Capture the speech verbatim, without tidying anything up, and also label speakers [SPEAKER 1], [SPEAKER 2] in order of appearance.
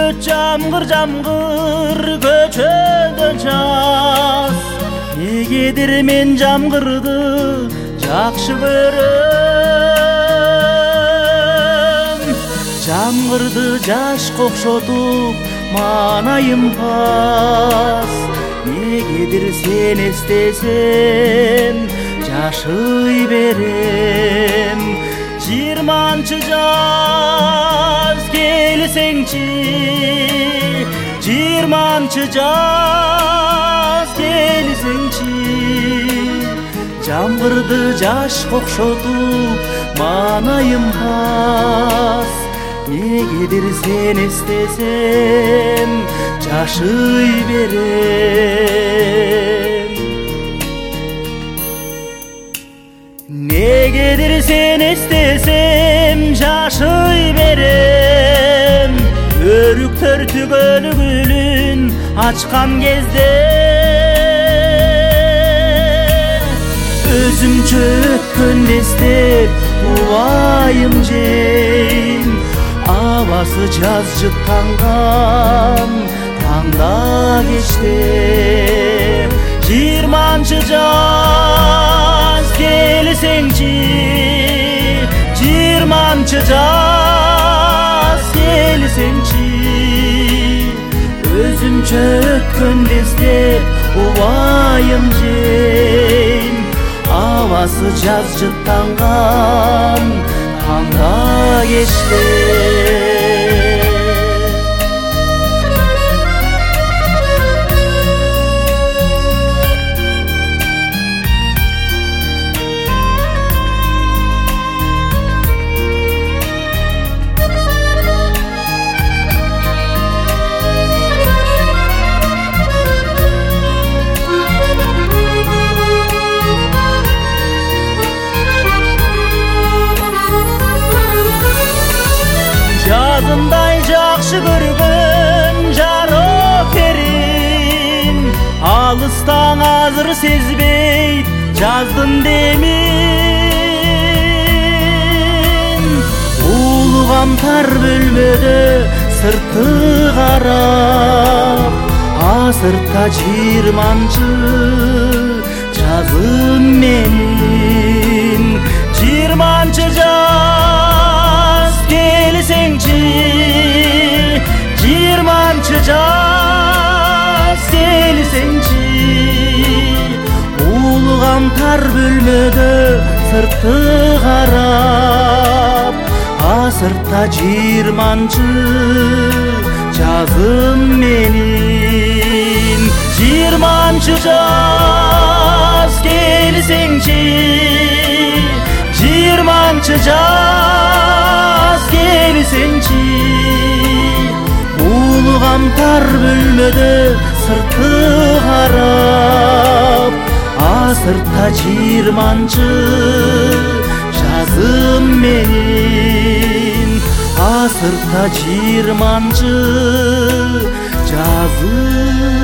[SPEAKER 1] жамгыр жамгыр көчөдө жаз, негедир мен жамгырды жакшы көрөм. Жамгырды жашка окшотуп маанайым пас, негедир сен эстесем жашый берем. Жыйырманчы жаз келсеңчи, жыйырманчы жаз келсеңчи, жамгырды жашка окшотуп маанайым пас, негедир сен эстесем жашый берем. Негедир сен эстесем жашый берем, өрүктөр түгөл гүлүн ачкан кезде, өзүмчө өткөндү эстеп убайым жейм. Абасы жаз жыттанган таңда кечте, жыйырманчы жаз келсеңчи, жыйырманчы жаз келсеңчи, өзүмчө өткөндү эстеп убайым жейм. Абасы жаз жыттанган таңда кечте. Жазындай жакшы көргөн жарокерим, алыстан азыр сезбейт жаздын демин. Улугам тар бөлмөдө сыртты карап, азырта жыйырманчы жазым менин. Жыйырманчы жаз келсеңчи, жыйырманчы жаз келсеңчи, улугам тар бөлмөдө сыртты карап, азырта жыйырманчы жазым менин. Жыйырманчы жаз келсеңчи, жыйырманчы жаз келсеңчи, улугам тар бөлмөдө сыртты карап, азырта жыйырманчы жазым менин. Азырта жыйырманчы жазым